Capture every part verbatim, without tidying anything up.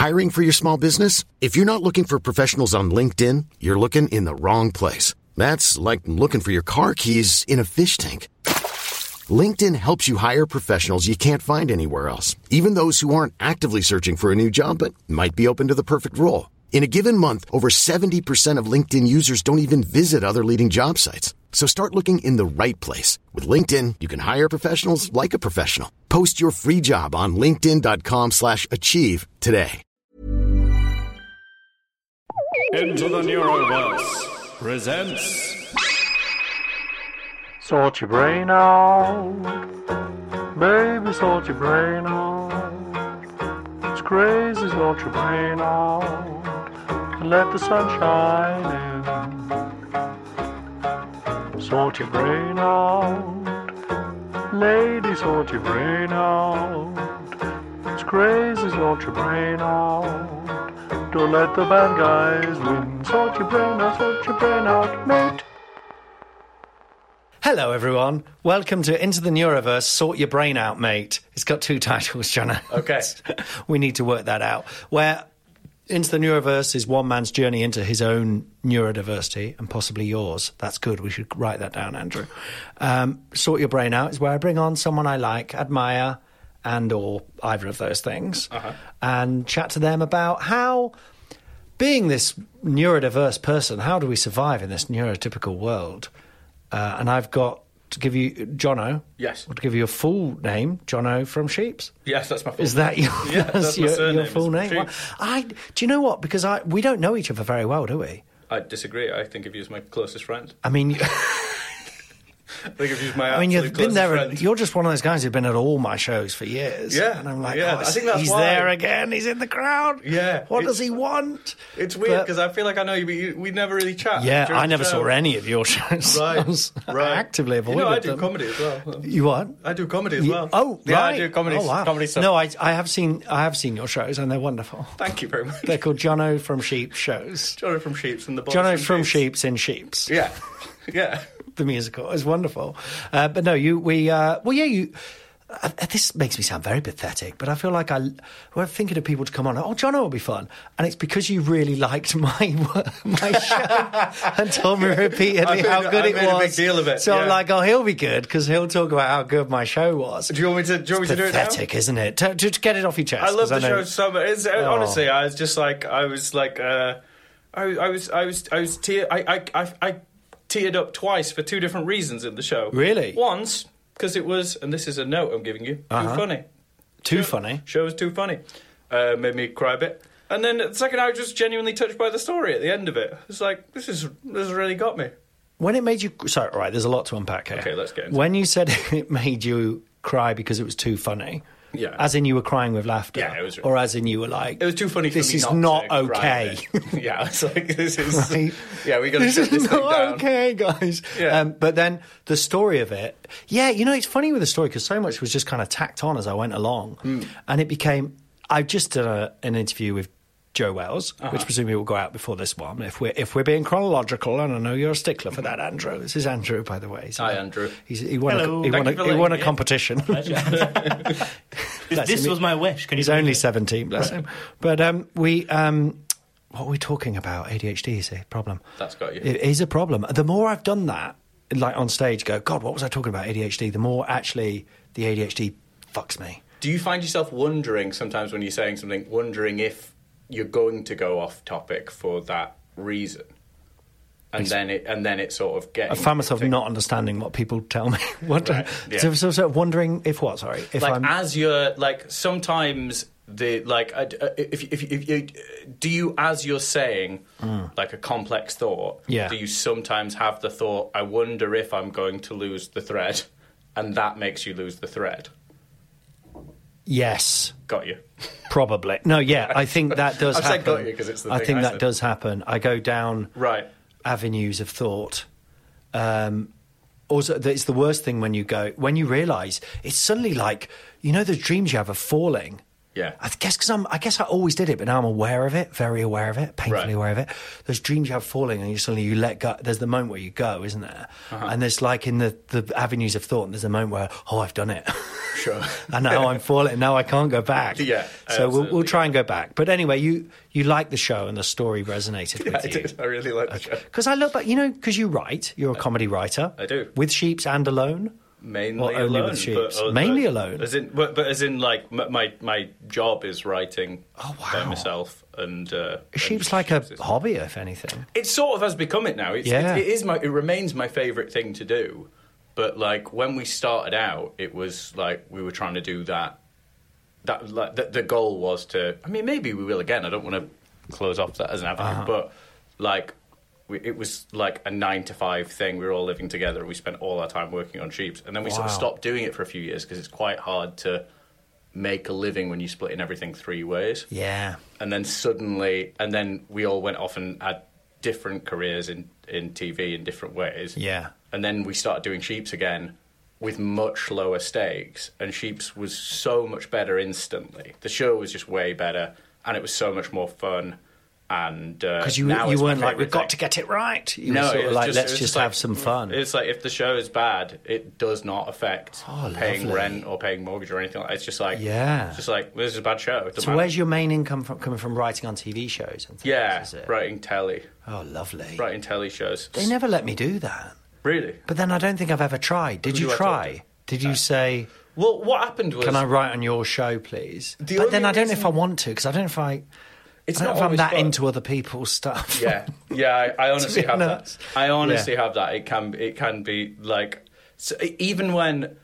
Hiring for your small business? If you're not looking for professionals on LinkedIn, you're looking in the wrong place. That's like looking for your car keys in a fish tank. LinkedIn helps you hire professionals you can't find anywhere else, even those who aren't actively searching for a new job but might be open to the perfect role. In a given month, over seventy percent of LinkedIn users don't even visit other leading job sites. So start looking in the right place. With LinkedIn, you can hire professionals like a professional. Post your free job on linkedin.com slash achieve today. Into the Neuroverse presents... Sort your brain out, baby, sort your brain out. It's crazy, sort your brain out, and let the sun shine in. Sort your brain out, lady, sort your brain out. It's crazy, sort your brain out. Don't let the bad guys win. Sort your brain out, sort your brain out, mate. Hello, everyone. Welcome to Into the Neuroverse, Sort Your Brain Out, Mate. It's got two titles, Jono. Okay. We need to work that out. Where Into the Neuroverse is one man's journey into his own neurodiversity and possibly yours. That's good. We should write that down, Andrew. Um, Sort Your Brain Out is where I bring on someone I like, admire, and or either of those things, uh-huh. and chat to them about how, being this neurodiverse person, how do we survive in this neurotypical world? Uh, and I've got to give you, Jono. Yes. To give you a full name, Jono from Sheeps. Yes, that's my full Is name. that your, yeah, that's your, my surname, your full name? Well, I, do you know what? Because I we don't know each other very well, do we? I disagree. I think of you as my closest friend. I mean... I think of you as my I mean, you've absolute been there. friend. You're just one of those guys who've been at all my shows for years. Yeah, and I'm like, yeah, oh, I think that's he's why. there again. He's in the crowd. Yeah, What it's- does he want? It's weird But- because I feel like I know you, but you, we never really chat. Yeah, during I the never show. saw any of your shows. Right, I was right. actively avoided You know, I do them. comedy as well. You what? I do comedy as You- well. Oh, yeah, right. I do comedy. Oh, wow. Comedy stuff. No, I, I have seen I have seen your shows and they're wonderful. Thank you very much. They're called Jono from Sheep shows. Jono from Sheeps and the Boys Jono from Sheeps. Sheeps in Sheeps. Yeah, yeah. The musical is wonderful, uh, but no, you we uh, well, yeah, you. Uh, this makes me sound very pathetic, but I feel like I we're thinking of people to come on. Oh, Jono will be fun, and it's because you really liked my my show and told me repeatedly I made how a- good I it made a was. big deal of it, So I'm yeah. like, oh, he'll be good because he'll talk about how good my show was. Do you want me to? Do you want me to do it now? Pathetic, isn't it? To, to, to get it off your chest. I love 'cause the know- show so much. It's, Oh. Honestly, I was just like, I was like, uh, I, I was, I was, I was, tear- I, I, I, I teared up twice for two different reasons in the show. Really? Once because it was, and this is a note I'm giving you, too Uh-huh. funny. Too show, funny. Show was too funny. Uh, made me cry a bit. And then the second, I was just genuinely touched by the story at the end of it. It's like, this is this has really got me. When it made you... Sorry, all right, there's a lot to unpack here. Okay, let's get into When you said it made you cry because it was too funny, Yeah. as in you were crying with laughter, Yeah, it was- or as in you were like... It was too funny for This me is not, not to cry okay. a bit. Yeah, it's like, this is... Right. Yeah, we got to This shut is this thing not down. okay, guys. Yeah. Um, but then the story of it... Yeah, you know, it's funny with the story because so much was just kind of tacked on as I went along. Mm. And it became... I just did a, an interview with Joe Wells, Uh-huh. which presumably will go out before this one, if we're if we're being chronological, and I know you're a stickler for that, Andrew. This is Andrew, by the way. He's Hi, a- Andrew. He's, he won Hello. a, he Thank won you a, for he won a letting me. competition. this Bless this him. was my wish. Can you He's believe only it? seventeen, bless him. But um, we... Um, what are we talking about? A D H D is a problem. That's got you. It is a problem. The more I've done that, like on stage, go, God, what was I talking about? A D H D. The more actually the A D H D fucks me. Do you find yourself wondering sometimes when you're saying something, wondering if you're going to go off topic for that reason? And then it and then it sort of gets... I find myself not understanding what people tell me. What, Right, yeah. so, so, so wondering if what? Sorry, if like I'm as you're like sometimes the like uh, if, if, if you do you as you're saying like a complex thought, Yeah. do you sometimes have the thought, I wonder if I'm going to lose the thread, and that makes you lose the thread? yes, Got you. probably. No, yeah, I think that does I've happen. said got you 'cause it's the I thing think I that said. does happen. I go down Right. avenues of thought. Um, also, it's the worst thing when you go when you realise it's suddenly like, you know, the dreams you have of falling, Yeah. I guess because I'm. I guess I always did it, but now I'm aware of it, very aware of it, painfully Right. aware of it. Those dreams you have falling, and you suddenly you let go. There's the moment where you go, isn't there? Uh-huh. And there's like in the the avenues of thought. And there's a moment where oh, I've done it. Sure. And now I'm falling. Now I can't go back. Yeah, So we'll, we'll absolutely. try and go back. But anyway, you you like the show and the story resonated Yeah, with I you. did. I really like the show. Because I look back, you know, because you write, you're a comedy writer. I do. With Sheeps and Alone. Mainly Or only alone. with Sheeps? uh, Mainly uh, alone? As in, but, but as in, like, m- my my job is writing Oh, wow. by myself. And uh, Sheeps and like a Sheeps is- hobby, if anything. It sort of has become it now. It's, Yeah. it, it is my. It remains my favourite thing to do. But like when we started out, it was like we were trying to do that. That like the, the goal was to. I mean, maybe we will again. I don't want to close off that as an avenue, Uh-huh. but like. We, it was like a nine to five thing. We were all living together. We spent all our time working on Sheeps, and then we sort of Wow. stopped doing it for a few years because it's quite hard to make a living when you split in everything three ways. Yeah. And then suddenly, and then we all went off and had different careers in, in T V in different ways. Yeah. And then we started doing Sheeps again with much lower stakes, and Sheeps was so much better instantly. The show was just way better, and it was so much more fun. And Because you, now you it's my weren't like, favourite we've got thing. to get it right. You No, were sort it of was like, just- let's it was just like- have some fun. It's like if the show is bad, it does not affect Oh, paying lovely. rent or paying mortgage or anything like that. It's just like, Yeah. it's just like, this is a bad show. It doesn't So matter. where's your main income from, coming from writing on T V shows and things? Yeah, is it? writing telly. Oh, lovely. Writing telly shows. They never let me do that. Really? But then I don't think I've ever tried. Did Who you do I talk try? to? Did you say, Well, what happened was... can I write on your show, please? The But then only I don't know if I reason- want to, because I don't know if I... It's I don't not know if I'm always that fun. into other people's stuff. Yeah, yeah, I, I honestly be have honest. that. I honestly have that. It can, it can be like, so even when,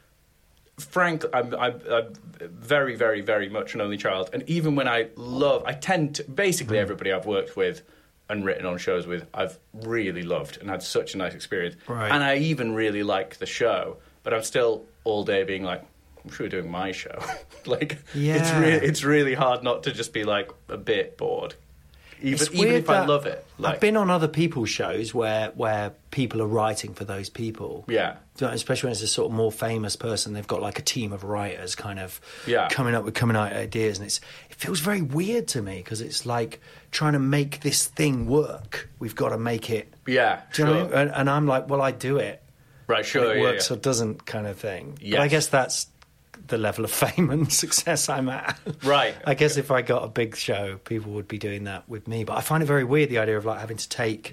Frank, I'm, I'm, I'm very, very, very much an only child, and even when I love, I tend to, basically Mm. everybody I've worked with and written on shows with, I've really loved and had such a nice experience, Right. and I even really like the show, but I'm still all day being like, I'm sure doing my show. like, it's Yeah. really, it's really hard not to just be like a bit bored. Even, It's even weird if I that love it. Like, I've been on other people's shows where where people are writing for those people. Yeah. You know, especially when it's a sort of more famous person, they've got like a team of writers kind of Yeah. coming up with coming out ideas, and it's it feels very weird to me because it's like trying to make this thing work. We've got to make it. Yeah, Do you know sure. what I mean? and, and I'm like, well, I do it. Right, sure, and it yeah, works yeah. or doesn't kind of thing. But Yes. I guess that's the level of fame and success I'm at. Right. I guess if I got a big show, people would be doing that with me. But I find it very weird, the idea of like having to take...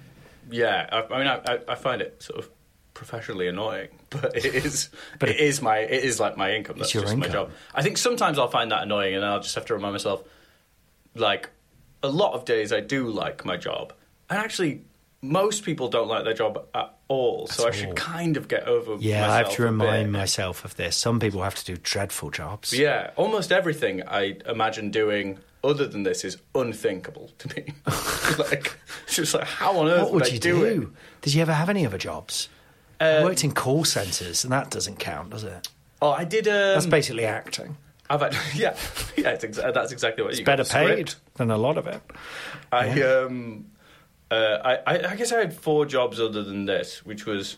Yeah, I, I mean, I, I- I find it sort of professionally annoying, but it is. But but it- it is my. It is like my income. That's It's your just income. my job. I think sometimes I'll find that annoying, and I'll just have to remind myself. Like, a lot of days I do like my job, and actually, most people don't like their job at all. So I all. should kind of get over. Yeah, I have myself to a remain bit. myself of this. Some people have to do dreadful jobs. Yeah, almost everything I imagine doing other than this is unthinkable to me. like, it's just like, how on earth What would I you do, do? it? Did you ever have any other jobs? I Uh, worked in call centres, and that doesn't count, does it? Oh, I did. Um, That's basically acting. I've had, yeah, yeah. It's exa- that's exactly what It's you got better the script. paid than a lot of it. I Yeah. um, uh, I, I I guess I had four jobs other than this, which was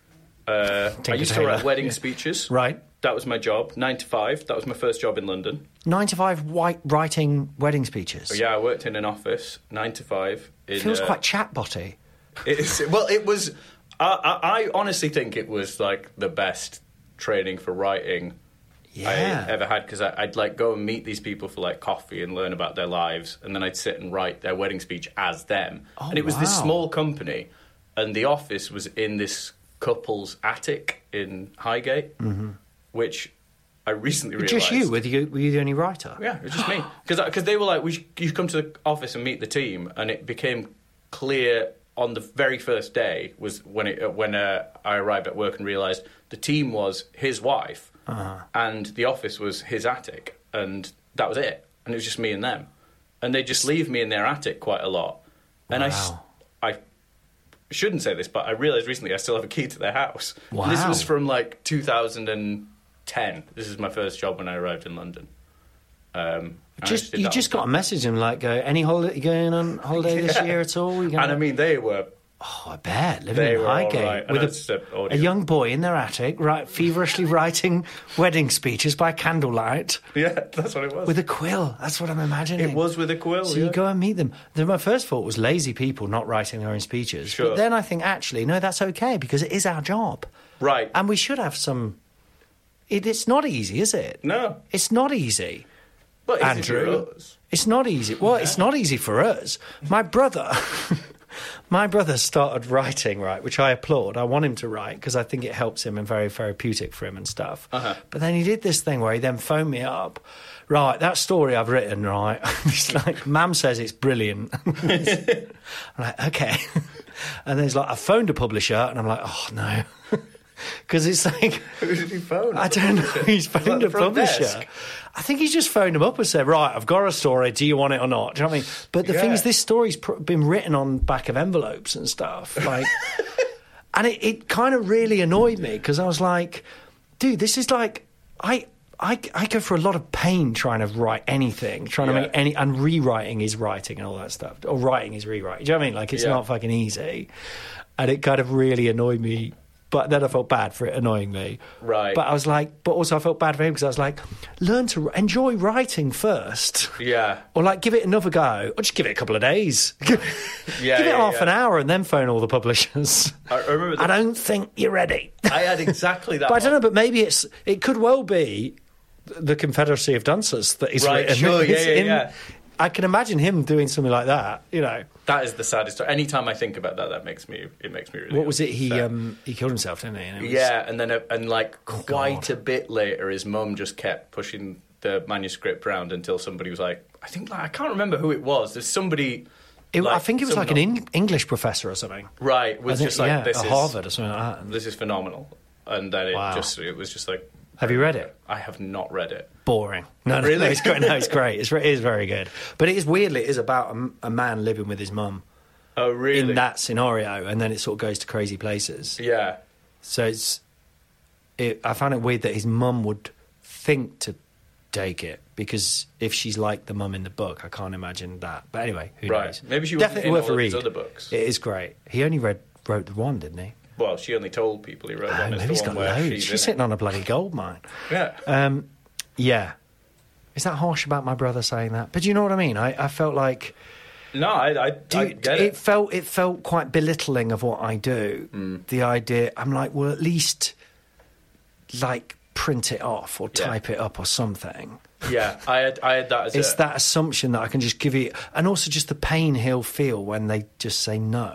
uh, I Tinker used to write Tailor. wedding Yeah. speeches. Right. That was my job, nine to five. That was my first job in London. Nine to five white writing wedding speeches. So yeah, I worked in an office, nine to five. In, Feels uh, quite chatbotty. It's, well, it was. I, I, I honestly think it was like the best training for writing Yeah. I ever had, because I'd like go and meet these people for like coffee and learn about their lives, and then I'd sit and write their wedding speech as them. Oh, and it was this wow. small company, and the office was in this couple's attic in Highgate, mm-hmm. which I recently realised. Just you? Were you, were you the only writer? Yeah, it was just me. Because they were like, we should, you should come to the office and meet the team. And it became clear on the very first day was when it, uh, when uh, I arrived at work and realised the team was his wife Uh-huh. and the office was his attic. And that was it. And it was just me and them. And they just leave me in their attic quite a lot. And I, s- Wow. I shouldn't say this, but I realised recently I still have a key to their house. Wow. And this was from like two thousand ten. This is my first job when I arrived in London. Um, and I Just did you that just all got a the time. message and like, go, any holiday you going on holiday this Yeah. year at all? You And gonna- I mean, they were Oh, I bet. Living They in were all Highgate right. I with know a, it's the a audio. young boy in their attic, right, feverishly writing wedding speeches by candlelight Yeah, that's what it was. with a quill. That's what I'm imagining. It was with a quill, So yeah. you go and meet them. Then my first thought was lazy people not writing their own speeches. Sure. But then I think, actually, no, that's okay because it is our job. Right. And we should have some... It, it's not easy, is it? No. It's not easy. But is it Andrew, for us? it's not easy. Well, it's not easy for us. My brother, my brother started writing, right, which I applaud. I want him to write because I think it helps him and very therapeutic for him and stuff. Uh-huh. But then he did this thing where he then phoned me up. Right, that story I've written, right? He's like, Mam says it's brilliant. I'm like, okay. And then he's like, I phoned a publisher, and I'm like, oh no. Because it's like... Who did he phone? I don't know. He's Was that phoned the a front publisher. desk? I think he's just phoned him up and said, right, I've got a story. Do you want it or not? Do you know what I mean? But the thing Yeah. is, this story's pr- been written on back of envelopes and stuff. Like, and it, it kind of really annoyed me because I was like, dude, this is like... I... I, I go for a lot of pain trying to write anything, trying to Yeah. make any, and rewriting is writing and all that stuff, or writing is rewriting. Do you know what I mean? Like, it's Yeah. not fucking easy. And it kind of really annoyed me, but then I felt bad for it annoying me. Right. But I was like, but also I felt bad for him because I was like, learn to enjoy writing first. Yeah. Or like, give it another go, or just give it a couple of days. Yeah, give it yeah, half yeah. an hour and then phone all the publishers. I remember I that- don't think you're ready. I had exactly that. But I don't one. know, but maybe it's it could well be the Confederacy of Dancers that he's Right, written. sure, yeah, It's yeah, in- yeah. I can imagine him doing something like that, you know. That is the saddest story. Anytime I think about that, that makes me it makes me really. What was it? He upset. um, he killed himself, didn't he? And it was- Yeah, and then uh, and like quite God. a bit later, his mum just kept pushing the manuscript round until somebody was like, I think like, I can't remember who it was. There's somebody. It, I like, think it was some like an non- in, English professor or something. right was I think, just like yeah, this at is Harvard or something like that. this is phenomenal, and then it Wow. just it was just like. Have you read it? I have not read it. Boring. No, no, Really? no, it's great. No, it's great. It's, re- it is very good. But it is weirdly, it is about a, m- a man living with his mum Oh really? in that scenario, and then it sort of goes to crazy places. Yeah. So it's, it, I found it weird that his mum would think to take it because if she's like the mum in the book, I can't imagine that. But anyway, who Right. knows? Maybe she wasn't definitely in worth all a of read. his other books. It is great. He only read wrote the one, didn't he? Well, she only told people he wrote Oh, one. It's maybe the he's one got where loads. she's, She's in sitting on a bloody gold mine. it. Yeah. Um, yeah. Is that harsh about my brother saying that? But do you know what I mean? I, I felt like No, I, I, do I you- get it it. felt it felt quite belittling of what I do. Mm. The idea, I'm like, well, at least like print it off or Yeah. type it up or something. Yeah, I had, I had that as It's a, that assumption that I can just give it, and also just the pain he'll feel when they just say no.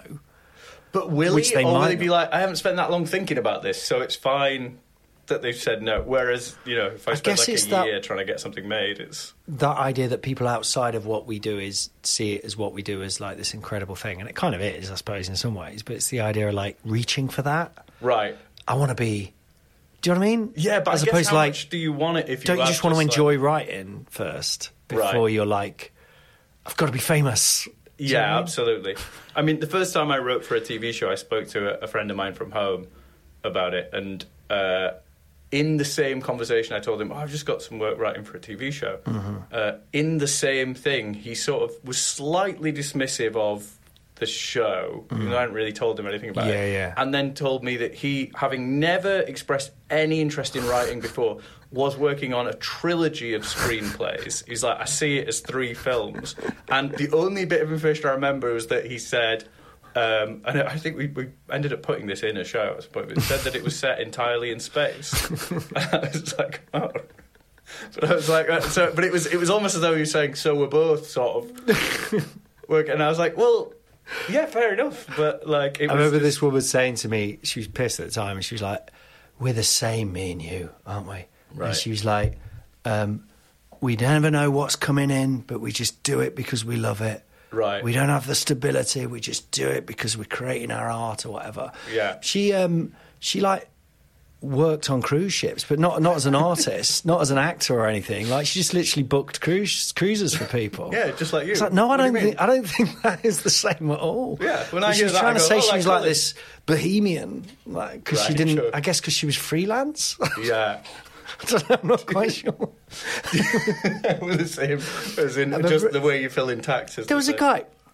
But will which he, they or will might he be not. like, I haven't spent that long thinking about this, so it's fine that they've said no. Whereas, you know, if I, I spend guess like it's a that- year trying to get something made, it's That idea that people outside of what we do is see it as what we do as like this incredible thing, and it kind of is, I suppose, in some ways. But it's the idea of like reaching for that. right. I want to be. Do you know what I mean? Yeah, but as I guess opposed how to like, much do you want it if you don't you have just want to like- enjoy writing first before Right. you're like, I've got to be famous. Do you know what I Yeah, mean? absolutely. I mean, the first time I wrote for a T V show, I spoke to a, a friend of mine from home about it, and uh, in the same conversation, I told him, oh, I've just got some work writing for a T V show. Mm-hmm. Uh, in the same thing, he sort of was slightly dismissive of the show, even though I hadn't really told him anything about Mm. Yeah, it. yeah. And then told me that he, having never expressed any interest in writing before, was working on a trilogy of screenplays. He's like, I see it as three films. And the only bit of information I remember was that he said, um, and I think we, we ended up putting this in a show at some point, but it said that it was set entirely in space. And I was like, oh. But I was like, uh, so, but it was it was almost as though he was saying, so we're both sort of working. And I was like, well, yeah, fair enough. But like, it I was remember just- this woman saying to me, she was pissed at the time, and she was like, we're the same, me and you, aren't we? Right. And she was like, um, we never know what's coming in, but we just do it because we love it. Right. We don't have the stability, we just do it because we're creating our art or whatever. Yeah. She, um, she like, worked on cruise ships, but not not as an artist, not as an actor or anything. Like, she just literally booked cruise cruises for people. Yeah, just like you. It's like, no, I What do you don't mean? think I don't think that is the same at all. Yeah, when I But she hear was that, trying I to go, say oh, she like was like Colin. this bohemian, like because she Right, didn't. sure. I guess because she was freelance. Yeah. I don't know, I'm not quite sure. We're the same, as in remember- just the way you fill in taxes. There was a guy.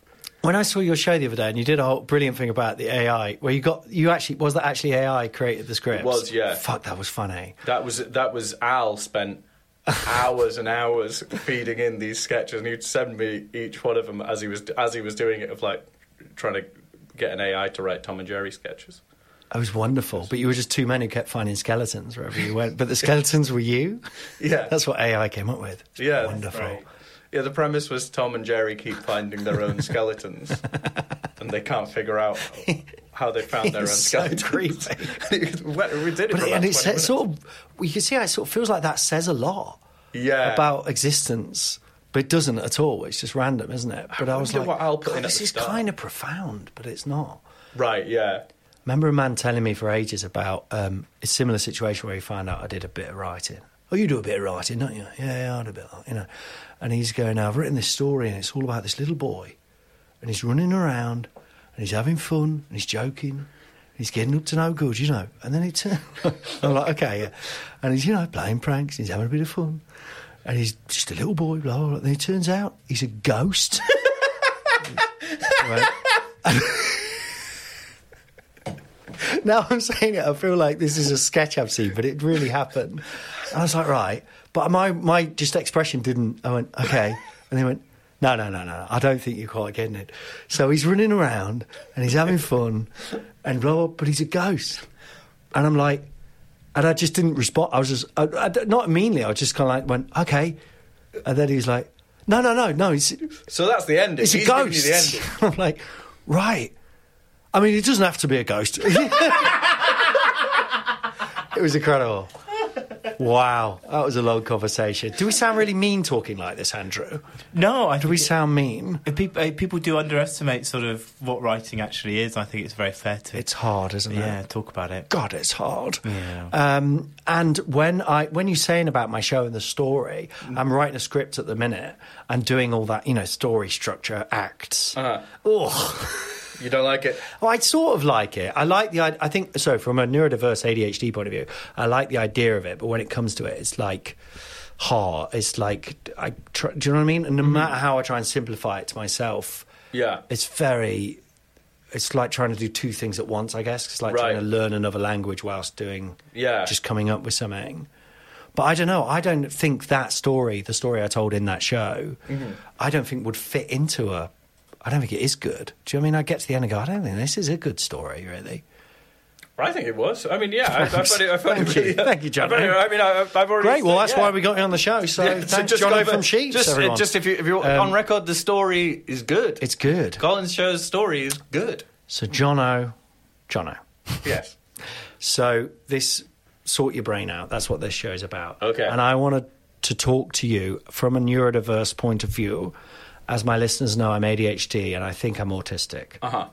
When I saw your show the other day, and you did a whole brilliant thing about the A I, where you got you actually was that actually A I created the scripts? It was, yeah. Fuck, that was funny. That was that was Al spent hours and hours feeding in these sketches, and he'd send me each one of them as he was as he was doing it, of like trying to get an A I to write Tom and Jerry sketches. It was wonderful, but you were just two men who kept finding skeletons wherever you went. But the skeletons were you. Yeah, that's what A I came up with. Yeah, wonderful. Right. Yeah, the premise was Tom and Jerry keep finding their own skeletons, and they can't figure out how they found their own so skeletons. Creepy. we did it, but for it, about and it twenty says, sort of. You can see how it sort of feels like that says a lot. Yeah. About existence, but it doesn't at all. It's just random, isn't it? But I, I was like, what I'll put God, in at this the is start. kind of profound, but it's not. Right? Yeah. Remember a man telling me for ages about um, a similar situation where he found out I did a bit of writing. Oh, you do a bit of writing, don't you? Yeah, yeah, I do a bit, you know. And he's going, I've written this story, and it's all about this little boy, and he's running around, and he's having fun, and he's joking, and he's getting up to no good, you know. And then he turns, I'm like, okay, yeah. And he's, you know, playing pranks, and he's having a bit of fun, and he's just a little boy, blah, blah, blah. And then it turns out he's a ghost. Right. Now I'm saying it, I feel like this is a sketch I've seen, but it really happened. And I was like, right. But my, my just expression didn't. I went, okay. And they went, no, no, no, no. I don't think you're quite getting it. So he's running around and he's having fun and blah, blah, but he's a ghost. And I'm like, and I just didn't respond. I was just, I, I, not meanly, I just kind of like went, okay. And then he was like, no, no, no, no. It's, so that's the ending. It's He's a ghost. Giving you the ending. I'm like, right. I mean, it doesn't have to be a ghost. It was incredible. Wow, that was a long conversation. Do we sound really mean talking like this, Andrew? No, I do we sound mean? If people, if people do underestimate sort of what writing actually is. I think it's very fair to. It's hard, isn't it? Yeah, talk about it. God, it's hard. Yeah. Um, and when I when you're saying about my show and the story, mm. I'm writing a script at the minute and doing all that, you know, story structure, acts. Uh-huh. Oh. You don't like it? Well, I sort of like it. I like the. I think so. From a neurodiverse A D H D point of view, I like the idea of it. But when it comes to it, it's like hard. It's like I. Try, do you know what I mean? And no mm-hmm. matter how I try and simplify it to myself, yeah, it's very. It's like trying to do two things at once. I guess it's like right. trying to learn another language whilst doing. Yeah. Just coming up with something. But I don't know. I don't think that story, the story I told in that show, mm-hmm. I don't think would fit into a. I don't think it is good. Do you know what I mean? I get to the end and go, I don't think this is a good story, really. I think it was. I mean, yeah, I, I found it. I found Thank it you, really, thank you, John. I mean, I, I've already. Great. Well, said, that's yeah. why we got you on the show. So yeah, thanks, so Jono for, from Sheets. Just, everyone. just if you if you're um, on record, the story is good. It's good. Colin's show's story is good. So, Jono, Jono. Yes. So this sort your brain out. That's what this show is about. Okay. And I wanted to talk to you from a neurodiverse point of view. As my listeners know, I'm A D H D and I think I'm autistic. Uh-huh.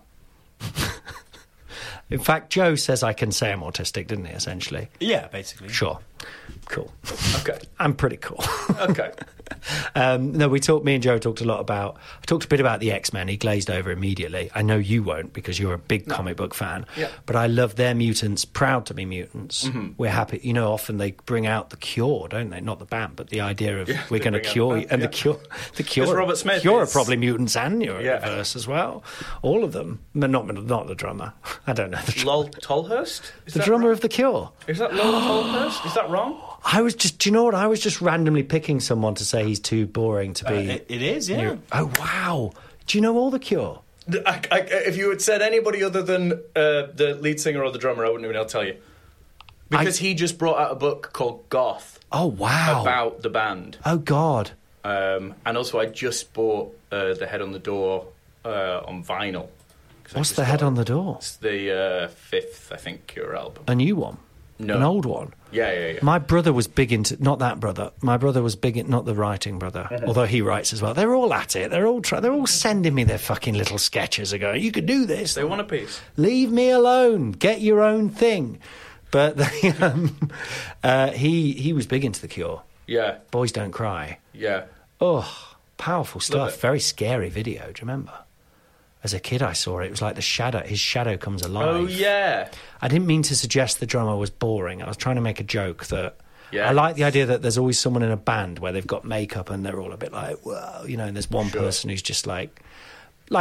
In fact, Joe says I can say I'm autistic, didn't he, essentially? Yeah, basically. Sure. Cool. Okay. I'm pretty cool. Okay. um, no, we talked, me and Joe talked a lot about, I talked a bit about the X-Men. He glazed over immediately. I know you won't because you're a big no. comic book fan. Yeah. But I love their mutants, proud to be mutants. Mm-hmm. We're happy. You know, often they bring out the Cure, don't they? Not the band, but the idea of yeah, we're going to cure you. And yeah. the Cure, the Cure, Robert Smith Cure is... are probably mutants and neurodiverse yeah. as well. All of them. But not, not the drummer. I don't know the drummer. Lol Tolhurst? Is the drummer wrong? of the Cure. Is that Lol Tolhurst? Is that wrong? I was just, do you know what? I was just randomly picking someone to say he's too boring to be. Uh, it, it is, yeah. New. Oh, wow. Do you know all the Cure? I, I, if you had said anybody other than uh, the lead singer or the drummer, I wouldn't even be able to tell you. Because I... he just brought out a book called Goth. Oh, wow. About the band. Oh, God. Um, and also, I just bought uh, The Head on the Door uh, on vinyl. What's The Head on the Door? It's the uh, fifth, I think, Cure album. A new one? No. An old one? Yeah, yeah, yeah. My brother was big into... Not that brother. My brother was big in... Not the writing brother. Mm-hmm. Although he writes as well. They're all at it. They're all try, They're all sending me their fucking little sketches and going, you could do this. They want a piece. Leave me alone. Get your own thing. But they, um, uh, he, he was big into The Cure. Yeah. Boys Don't Cry. Yeah. Oh, powerful stuff. Very scary video. Do you remember? As a kid, I saw it. It was like the shadow. His shadow comes alive. Oh, yeah. I didn't mean to suggest the drummer was boring. I was trying to make a joke that... Yeah. I like the idea that there's always someone in a band where they've got makeup and they're all a bit like, whoa, you know, and there's one sure. person who's just like... Like the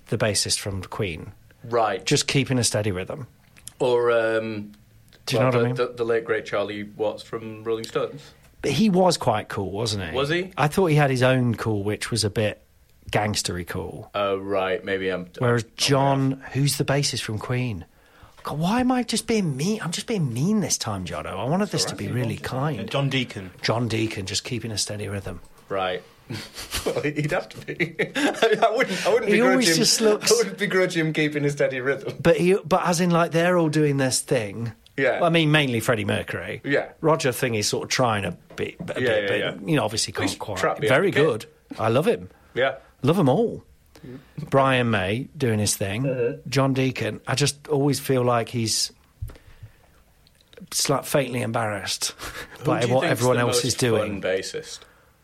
the bassist from Queen, Right. just keeping a steady rhythm. Or, um... Do you well, know what the, I mean? The, the late, great Charlie Watts from Rolling Stones. But he was quite cool, wasn't he? Was he? I thought he had his own cool, which was a bit gangstery cool. Oh, right. Maybe I'm... Whereas I'm- John, who's the bassist from Queen? God, why am I just being mean? I'm just being mean this time, Jono. I wanted this to be really Uh, kind. John Deacon. John Deacon, just keeping a steady rhythm. Right. Well, he'd have to be. I wouldn't. I wouldn't He begrudge always him. just looks- I wouldn't begrudge him keeping a steady rhythm. But he, but as in, like, they're all doing this thing. Yeah. Well, I mean, mainly Freddie Mercury. Yeah. Roger Thing is sort of trying a bit, a Yeah, bit, yeah, but, yeah. you know, obviously can't He's quite. trapped behind Very the kit. good. I love him. Yeah. Love them all. Brian May doing his thing. Uh-huh. John Deacon. I just always feel like he's slight, fatally embarrassed by Who do you what think's everyone the else most is doing. Fun bassist,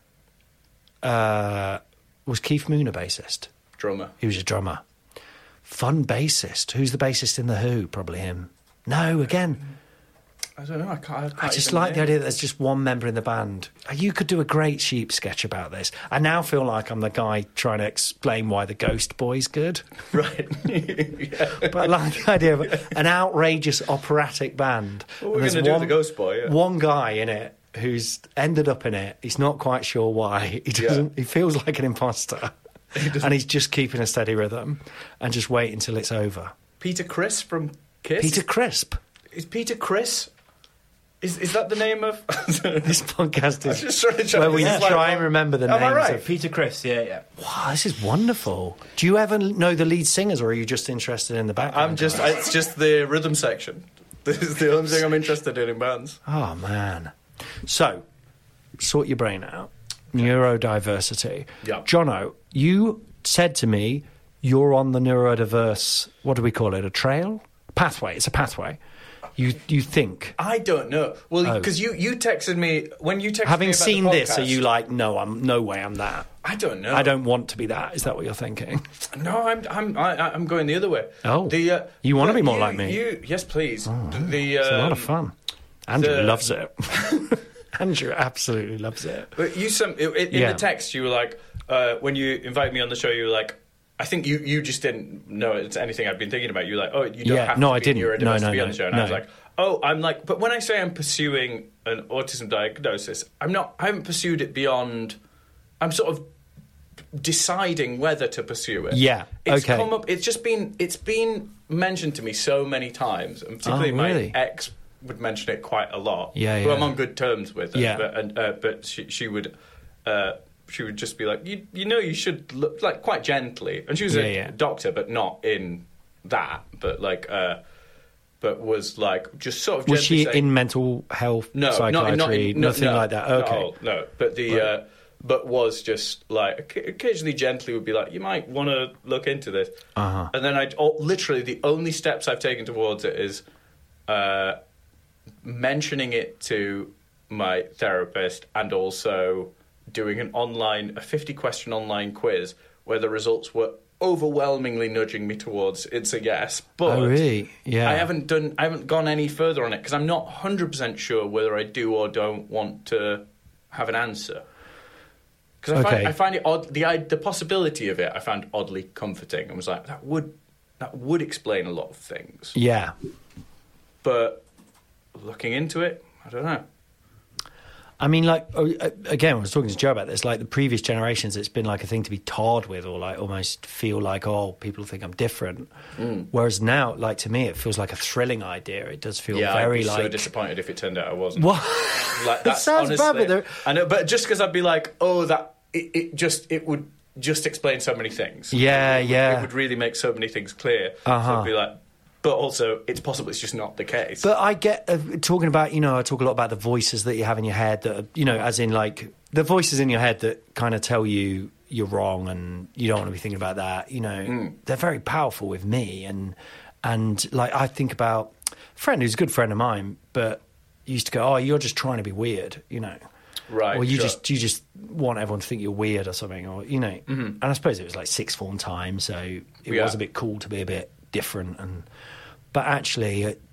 Uh, was Keith Moon a bassist? drummer. He was a drummer. Fun bassist. Who's the bassist in The Who? Probably him. No, again. I don't know. I can't. I, can't I just even like the name idea it. that there's just one member in the band. You could do a great Sheep sketch about this. I now feel like I'm the guy trying to explain why the Ghost Boy's good. Right. Yeah. But I like the idea of an outrageous operatic band. Well, and we're there's going to do one- the Ghost Boy. Yeah. One guy in it who's ended up in it. He's not quite sure why. He doesn't. He feels like an imposter, and he's just keeping a steady rhythm and just wait until it's over. Peter Criss from Kiss. Peter Crisp. Is Peter Criss? Is is that the name of? This podcast I'm is just trying to try, where we this is like- try and remember the Am I names right? of. Peter Criss, yeah, yeah. Wow, this is wonderful. Do you ever know the lead singers, or are you just interested in the background? I'm just. It's just the rhythm section. This is the only thing I'm interested in in bands. Oh man. So, sort your brain out. Neurodiversity. Yeah. Jono, you said to me you're on the neurodiverse. What do we call it? A trail? Pathway. It's a pathway. You you think? I don't know. Well, Oh. because you, you texted me when you texted Having me about seen the this, are podcast- you like, no, I'm no way, I'm that. I don't know. I don't want to be that. Is that what you're thinking? No, I'm I'm I, I'm going the other way. Oh. the uh, You wanna well, be more you- like me? You, yes, please. the um, It's a lot of fun. Andrew the- loves it. Andrew absolutely loves it. But you some in, in Yeah. the text you were like uh, when you invited me on the show you were like I think you, you just didn't know it's anything I'd been thinking about. You were like, oh, you don't Yeah, have no, to I be didn't. neurodiverse No, to no, be on no, the show. And I was no. like, oh, I'm like, but when I say I'm pursuing an autism diagnosis, I'm not. I haven't pursued it beyond. I'm sort of deciding whether to pursue it. Yeah, it's okay. come up. It's just been. It's been mentioned to me so many times, and particularly Oh, my really? ex would mention it quite a lot. Yeah, who yeah. I'm on good terms with. Yeah. but, and, uh, but she she would. Uh, she would just be like, you, you know, you should look like quite gently, and she was Yeah, a yeah. doctor, but not in that, but like, uh, but was like just sort of. Was gently she saying, in mental health, no, psychiatry, not, not in, no, nothing no, like that? not Okay. at all, no, but the Right. uh, but was just like occ- occasionally gently would be like, you might want to look into this, Uh-huh. and then I oh, literally the only steps I've taken towards it is uh, mentioning it to my therapist and also doing an online a fifty question online quiz where the results were overwhelmingly nudging me towards it's a yes, but Oh, really? Yeah. I haven't done I haven't gone any further on it because I'm not one hundred percent sure whether I do or don't want to have an answer. Because I, Okay. find, I find it odd the I- the possibility of it I found oddly comforting and was like that would that would explain a lot of things. Yeah. But looking into it, I don't know. I mean, like, oh, uh, again, I was talking to Joe about this, like the previous generations, it's been like a thing to be tarred with or like almost feel like, oh, people think I'm different. Mm. Whereas now, like, to me, it feels like a thrilling idea. It does feel Yeah, very I'd be like... so disappointed if it turned out I wasn't. What? Like, It that's sounds bad, honestly, but there- I know, but just because I'd be like, oh, that it, it just it would just explain so many things. Yeah, it would, yeah. It would really make so many things clear. Uh-huh. So I'd be like, but also it's possible it's just not the case. But I get uh, talking about, you know, I talk a lot about the voices that you have in your head that, are, you know, as in like the voices in your head that kind of tell you you're wrong and you don't want to be thinking about that, you know, Mm. they're very powerful with me. And, and like, I think about a friend who's a good friend of mine, but used to go, oh, you're just trying to be weird, you know. Right, Or you sure. just you just want everyone to think you're weird or something, or, you know. Mm-hmm. And I suppose it was like sixth form time, so it Yeah. was a bit cool to be a bit different. And But actually, uh,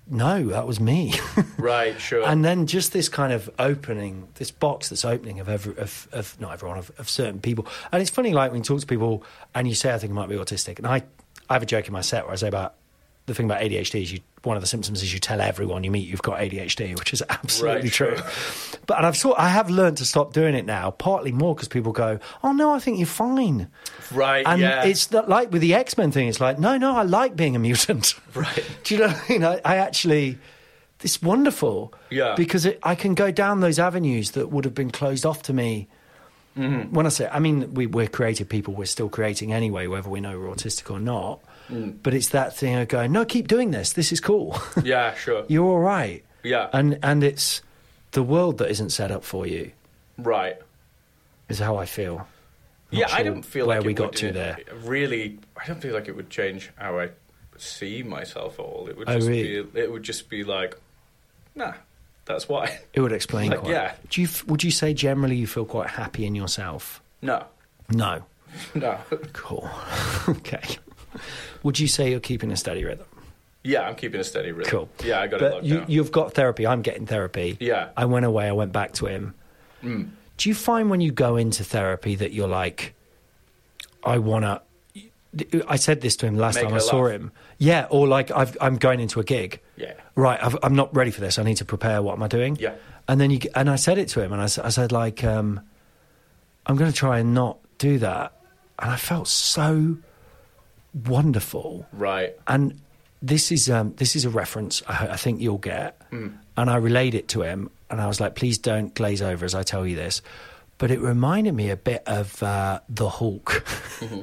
no, that was me. Right, sure. And then just this kind of opening, this box that's opening of every, of, of not everyone, of, of certain people. And it's funny, like when you talk to people and you say, I think I might be autistic. And I, I have a joke in my set where I say about the thing about A D H D is you, one of the symptoms is you tell everyone you meet you've got A D H D, which is absolutely right, true. Sure. But and I've sort, I have learned to stop doing it now, partly more because people go, oh no, I think you're fine. Right, and yeah. it's not like with the X-Men thing, it's like, no, no, I like being a mutant. Right. Do you know what I mean? I, I actually, it's wonderful. Yeah. Because it, I can go down those avenues that would have been closed off to me. Mm-hmm. When I say, I mean, we, we're creative people, we're still creating anyway, whether we know we're autistic or not. Mm. But it's that thing of going, no, keep doing this. This is cool. Yeah, sure. You're all right. Yeah. And and it's the world that isn't set up for you. Right. Is how I feel. Not yeah, sure I don't feel where like we it got would, to there. Really, I don't feel like it would change how I see myself at all. It would Oh, just really? be. It would just be like, nah, that's why. It would explain Like, quite. yeah. Do you, would you say generally you feel quite happy in yourself? No, No. no. Cool. Okay. Would you say you're keeping a steady rhythm? Yeah, I'm keeping a steady rhythm. Cool. Yeah, I got but it locked you, down. you've got therapy. I'm getting therapy. Yeah. I went away. I went back to him. Mm. Do you find when you go into therapy that you're like, I want to... I said this to him last Make time I her saw laugh. him. Yeah, or like I've, I'm going into a gig. Yeah. Right, I've, I'm not ready for this. I need to prepare. What am I doing? Yeah. And then you and I said it to him, and I, s- I said like, um, I'm going to try and not do that. And I felt so wonderful. Right. And this is um, this is a reference I, I think you'll get. Mm. And I relayed it to him, and I was like, please don't glaze over as I tell you this. But it reminded me a bit of uh, the Hulk. Mm-hmm.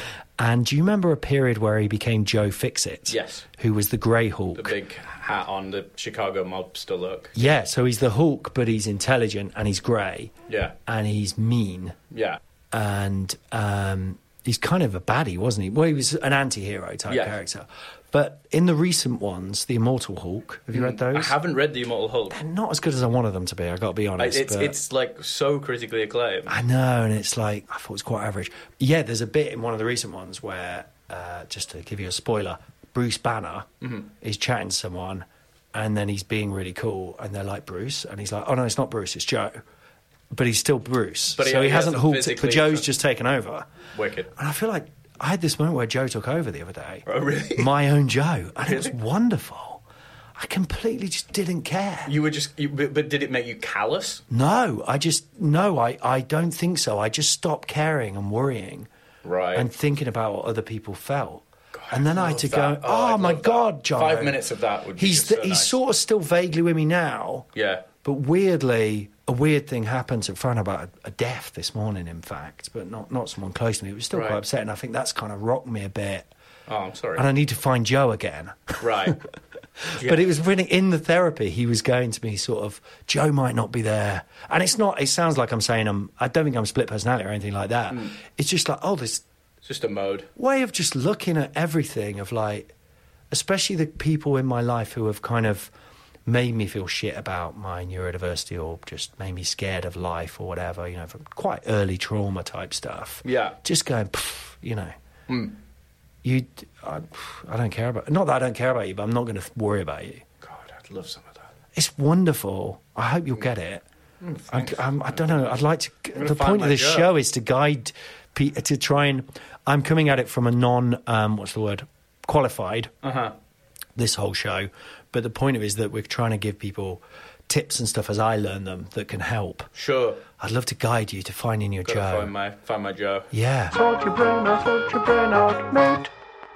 And do you remember a period where he became Joe Fixit? Yes. Who was the Grey Hulk? The big hat on, the Chicago mobster look. Yeah, so he's the Hulk, but he's intelligent and he's grey. Yeah. And he's mean. Yeah. And um, he's kind of a baddie, wasn't he? Well, he was an anti-hero type Yeah. character. But in the recent ones, the Immortal Hulk, have you read those? I haven't read The Immortal Hulk. They're not as good as I wanted them to be, I've got to be honest. It's, but it's like so critically acclaimed. I know, and it's like, I thought it was quite average. Yeah, there's a bit in one of the recent ones where, uh, just to give you a spoiler, Bruce Banner mm-hmm. is chatting to someone, and then he's being really cool, and they're like, Bruce? And he's like, oh no, it's not Bruce, it's Joe. But he's still Bruce. But he- so he, he hasn't hasn't hooked it, but physically- Joe's just taken over. Wicked. And I feel like I had this moment where Joe took over the other day. Oh, really? My own Joe. And it was wonderful. I completely just didn't care. You were just, you, but, but did it make you callous? No, I just, no, I, I don't think so. I just stopped caring and worrying. Right. And thinking about what other people felt. God, and then I, I'd had to love go, that. Oh, oh, I'd my love that. God, John. Five minutes of that would be He's, just so he's nice. sort of still vaguely with me now. Yeah. But weirdly, a weird thing happened. I found out about a, a death this morning, in fact, but not, not someone close to me. It was still Right. quite upsetting. I think that's kind of rocked me a bit. Oh, I'm sorry. And I need to find Joe again. Right. Yeah. But it was really in the therapy. He was going to me sort of, Joe might not be there. And it's not, it sounds like I'm saying I'm, I don't think I'm split personality or anything like that. Mm. It's just like, oh, this It's just a mode. way of just looking at everything of like, especially the people in my life who have kind of made me feel shit about my neurodiversity or just made me scared of life or whatever, you know, from quite early trauma type stuff. Yeah. Just going, pff, you know, Mm. you, I, I don't care about, not that I don't care about you, but I'm not going to worry about you. God, I'd love some of that. It's wonderful. I hope you'll get it. Mm, I, I'm, I don't know. I'd like to. gonna The find point of my this Joe. show is to guide, pe- to try and. I'm coming at it from a non. Um, what's the word? Qualified. Uh huh. This whole show, but the point of it is that we're trying to give people tips and stuff as I learn them that can help. Sure. I'd love to guide you to finding your Gotta Joe. find my find my Joe. Yeah. Sort your brain out, sort your brain out, mate.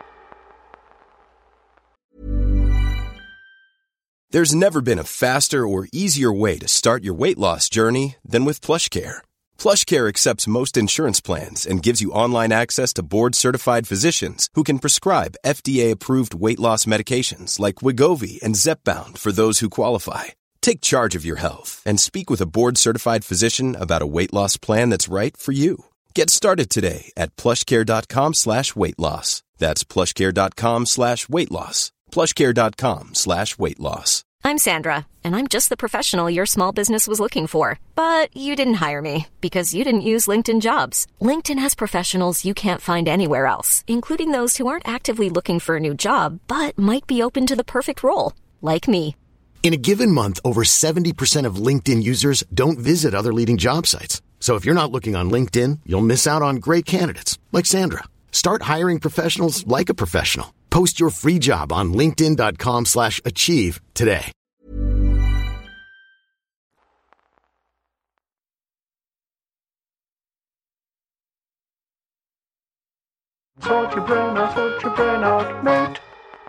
There's never been a faster or easier way to start your weight loss journey than with PlushCare. PlushCare accepts most insurance plans and gives you online access to board-certified physicians who can prescribe F D A-approved weight loss medications like Wegovy and Zepbound for those who qualify. Take charge of your health and speak with a board-certified physician about a weight loss plan that's right for you. Get started today at plushcare.com slash weight loss. That's plushcare.com slash weight loss. plushcare.com slash weight loss. I'm Sandra, and I'm just the professional your small business was looking for. But you didn't hire me because you didn't use LinkedIn Jobs. LinkedIn has professionals you can't find anywhere else, including those who aren't actively looking for a new job, but might be open to the perfect role, like me. In a given month, over seventy percent of LinkedIn users don't visit other leading job sites. So if you're not looking on LinkedIn, you'll miss out on great candidates like Sandra. Start hiring professionals like a professional. Post your free job on linkedin.com slash achieve today. Sort your brain out, sort your brain out, mate.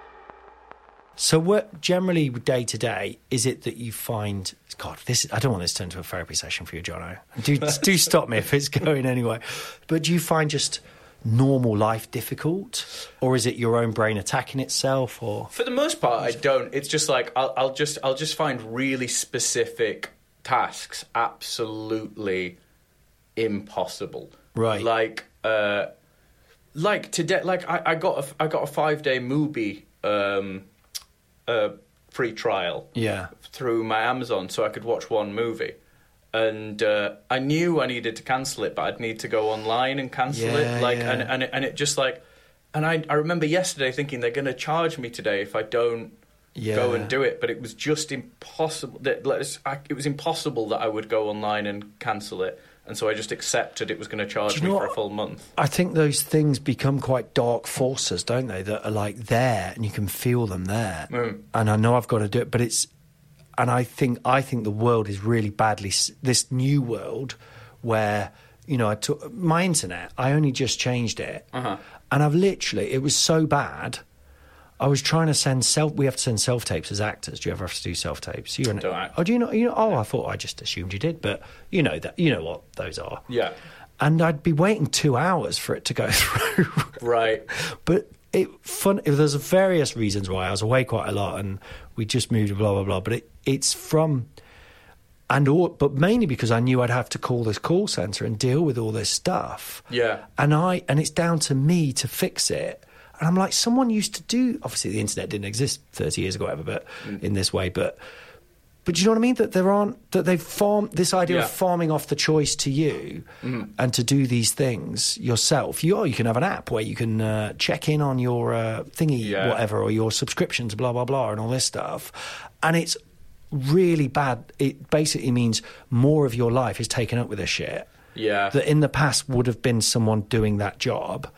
So, what generally day to day is it that you find? God, this I don't want this to turn into a therapy session for you, Jono. Do do stop me if it's going anyway. But do you find just normal life difficult, or is it your own brain attacking itself? Or for the most part, I don't. It's just like I'll, I'll just I'll just find really specific tasks absolutely impossible. Right. Like uh, like today, like I, I got a I got a five day Mubi. Um, Uh, free trial yeah. through my Amazon so I could watch one movie. And uh, I knew I needed to cancel it, but I'd need to go online and cancel yeah, it. Like, yeah. and, and, it, and it just like... And I, I remember yesterday thinking they're going to charge me today if I don't yeah. go and do it. But it was just impossible. That, I, it was impossible that I would go online and cancel it. And so I just accepted it was going to charge me for a full month. I think those things become quite dark forces, don't they? That are like there, and you can feel them there. Mm. And I know I've got to do it, but it's. And I think I think the world is really badly. This new world, where you know, I took my internet. I only just changed it, uh-huh. and I've literally. It was so bad. I was trying to send self. We have to send self tapes as actors. Do you ever have to do self tapes? You're an, Don't I? Oh, do you know? You know? Oh, I thought I just assumed you did, but you know that. You know what those are. Yeah. And I'd be waiting two hours for it to go through. Right. But it fun. There's various reasons why I was away quite a lot, and we just moved. Blah blah blah. But it, it's from. And all, but mainly because I knew I'd have to call this call centre and deal with all this stuff. Yeah. And I and it's down to me to fix it. And I'm like, someone used to do. Obviously, the internet didn't exist thirty years ago, whatever, but mm. in this way. But, but do you know what I mean? That there aren't that they've farmed this idea yeah. of farming off the choice to you mm. and to do these things yourself. You, oh, you can have an app where you can uh, check in on your uh, thingy, yeah. whatever, or your subscriptions, blah blah blah, and all this stuff. And it's really bad. It basically means more of your life is taken up with this shit. Yeah. That in the past would have been someone doing that job.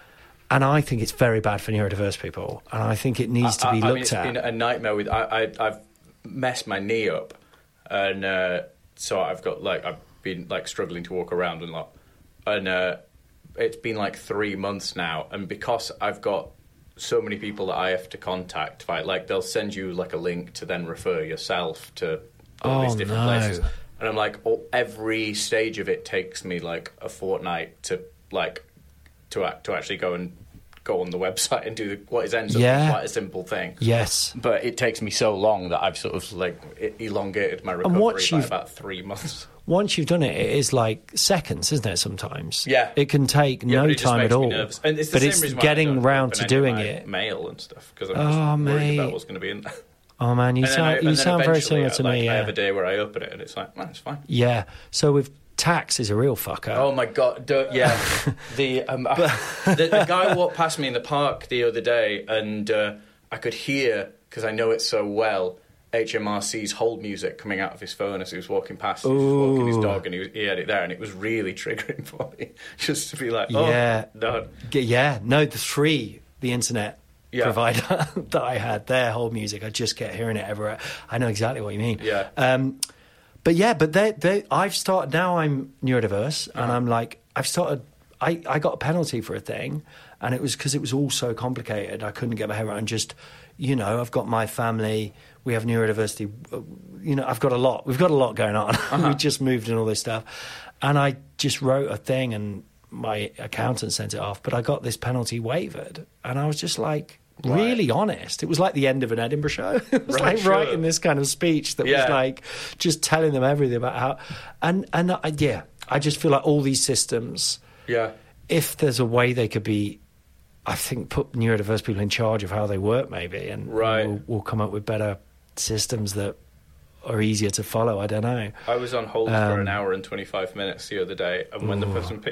And I think it's very bad for neurodiverse people, and I think it needs to be I, I looked mean, it's at. It's been a nightmare with. I, I, I've messed my knee up, and uh, so I've got like I've been like struggling to walk around and lot, and uh, it's been like three months now, and because I've got so many people that I have to contact, like, like they'll send you like a link to then refer yourself to all oh, these different no. places, and I'm like, oh, every stage of it takes me like a fortnight to like to act, to actually go and. go on the website and do what is ends up yeah. quite a simple thing. Yes. But it takes me so long that I've sort of like elongated my recovery by about three months. Once you've done it, it is like seconds, isn't it, sometimes? Yeah. It can take yeah, no it time at all. And it's the but same it's reason why getting I don't round open to any doing of my it. mail and stuff, because I'm oh, just mate. worried about what's going to be in there. Oh, man, you and sound, I, you sound very similar to I, like, me. Yeah. I have a day where I open it and it's like, man, it's fine. Yeah. So with tax is a real fucker. Oh my god! Do, yeah, the, um, I, the the guy walked past me in the park the other day, and uh, I could hear, because I know it so well, H M R C's hold music coming out of his phone as he was walking past. He was walking his dog, and he, was, he had it there, and it was really triggering for me, just to be like, oh, yeah, no, yeah, no, the three, the internet. Yeah. Provider that I had, their hold music, I just kept hearing it everywhere. I know exactly what you mean. Yeah. Um, But yeah, but they, they, I've started, now I'm neurodiverse, and Uh-huh. I'm like, I've started, I, I got a penalty for a thing, and it was because it was all so complicated. I couldn't get my head around just, you know, I've got my family, we have neurodiversity, you know, I've got a lot, we've got a lot going on. Uh-huh. We just moved and all this stuff. And I just wrote a thing, and my accountant sent it off, but I got this penalty waived, and I was just like, Right. really honest. It was like the end of an Edinburgh show. It was Right, like sure. writing this kind of speech that Yeah. was like just telling them everything about how, and and I, yeah, I just feel like all these systems. yeah, If there's a way they could be, I think put neurodiverse people in charge of how they work, maybe, and Right. we'll, we'll come up with better systems that are easier to follow. I don't know. I was on hold for Um, an hour and twenty-five minutes the other day, and when the person picked up,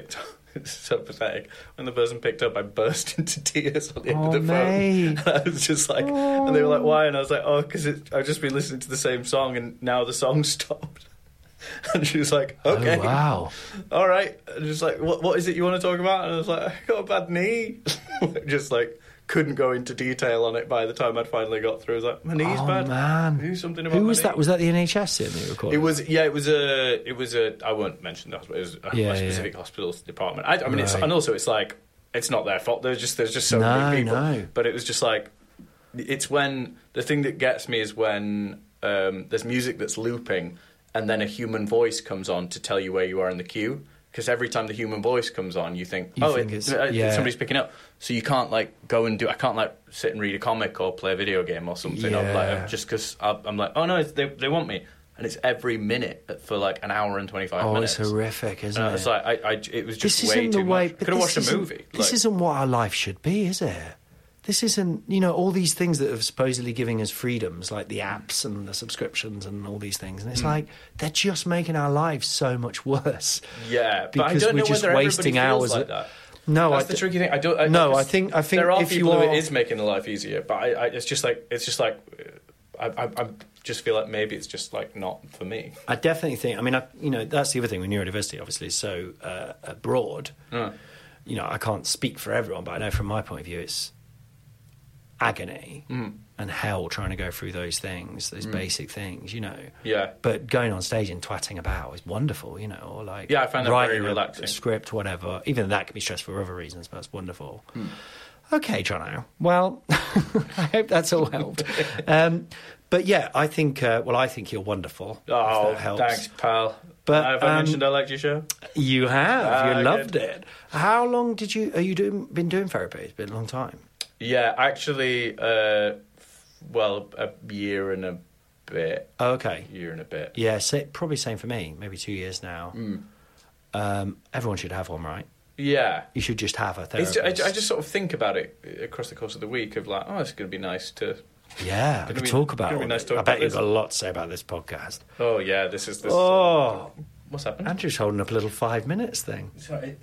It's so pathetic. When the person picked up, I burst into tears on the end Oh, of the mate. phone. And I was just like, oh. And they were like, why? And I was like, oh, because I've just been listening to the same song and now the song stopped. And she was like, okay. Oh, wow. All right. And just like, what, what is it you want to talk about? And I was like, I got a bad knee. Just like, couldn't go into detail on it by the time I'd finally got through. I was like, my knee's Oh, bad. man. Do something about Who my was knee. that? Was that the N H S in the recording? It was, yeah, it was a, it was a, I won't mention the hospital, it was a, Yeah, a specific yeah. hospital department. I, I mean, it's, Right. and also it's like, it's not their fault. There's just, there's just so No, many people. no. But it was just like, it's when, the thing that gets me is when um, there's music that's looping and then a human voice comes on to tell you where you are in the queue. Because every time the human voice comes on, you think, You oh, think it, it's- uh, yeah. somebody's picking up. So you can't, like, go and do... I can't, like, sit and read a comic or play a video game or something. Or, Yeah. like, just because I'm like, oh, no, it's, they, they want me. And it's every minute for, like, an hour and twenty-five Oh, minutes. it's horrific, isn't And it? it's like, I, I, it was just This way isn't too the way. much. but Could have this watched a isn't- movie. This like, isn't what our life should be, is it? This isn't, you know, all these things that are supposedly giving us freedoms, like the apps and the subscriptions and all these things. And it's like, they're just making our lives so much worse. Yeah, but I because don't we're know just whether wasting everybody feels hours. like that. No, That's I the th- tricky thing. I don't. I, No, just- I think- I think there are if you people who are- it is making the life easier, but I, I, it's just like it's just like I, I, I just feel like maybe it's just like not for me. I definitely think. I mean, I, you know, that's the other thing with neurodiversity. Obviously, is so uh, broad. Mm. You know, I can't speak for everyone, but I know from my point of view, it's agony Mm. and hell trying to go through those things, those basic things. You know. Yeah. But going on stage and twatting about is wonderful. You know, or like Yeah, I find that writing very a- relaxing. A script, whatever. Even that can be stressful for other reasons, but it's wonderful. Hmm. Okay, Jono. Well, I hope that's all helped. Um, but yeah, I think. Uh, well, I think you're wonderful. if Oh, that helps. thanks, pal. But, have I um, mentioned I liked your show? You have. Ah, you good. loved it. How long did you? Are you doing? Been doing therapy? It's been a long time. Yeah, actually, uh, well, a year and a bit. Okay. Year and a bit. Yeah, sa- probably same for me. Maybe two years now. Mm. Um, everyone should have one, right? Yeah. You should just have a It's therapist. ju- I, I just sort of think about it across the course of the week of like, oh, it's going to be nice to. yeah, I Gonna could be- talk about gonna it. be nice to talk I bet about you've this. got a lot to say about this podcast. Oh yeah, this is this. Oh, What's happened? Andrew's holding up a little five minutes thing. Sorry.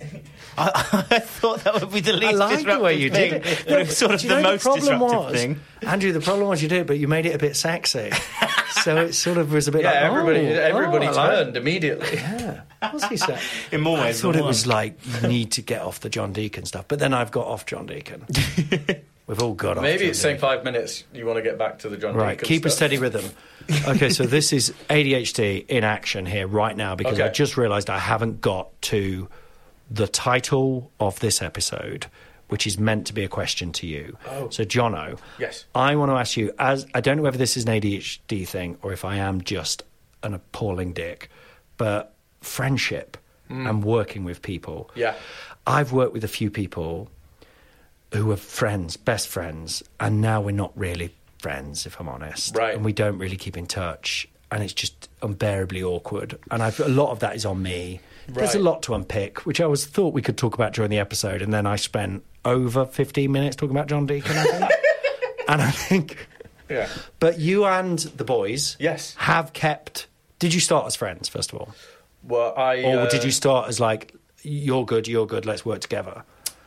I, I thought that would be the least I like disruptive the way you thing, did it. but it was sort of Do you the know most problem disruptive was, thing. Andrew, the problem was you did it, but you made it a bit sexy. So it sort of was a bit Yeah, like, everybody, oh, everybody oh, I like turned immediately. Yeah. What's he saying? In more I ways thought than it was one. like, you need to get off the John Deacon stuff. But then I've got off John Deacon. We've all got off Maybe John it's saying Deacon. five minutes. You want to get back to the John Right, Deacon keep a stuff. steady rhythm. Okay, so this is A D H D in action here right now because I Okay. just realised I haven't got to the title of this episode, which is meant to be a question to you. Oh. So, Jono, Yes. I want to ask you, as I don't know whether this is an A D H D thing or if I am just an appalling dick, but friendship and working with people. Yeah. I've worked with a few people who are friends, best friends, and now we're not really friends, if I'm honest. Right. And we don't really keep in touch, and it's just unbearably awkward. And I've, a lot of that is on me. There's a Right. lot to unpick, which I was thought we could talk about during the episode, and then I spent over fifteen minutes talking about John Deacon, I think. And I think... Yeah. But you and the boys Yes. have kept... Did you start as friends, first of all? Well, I. Or uh, did you start as like, you're good, you're good, let's work together?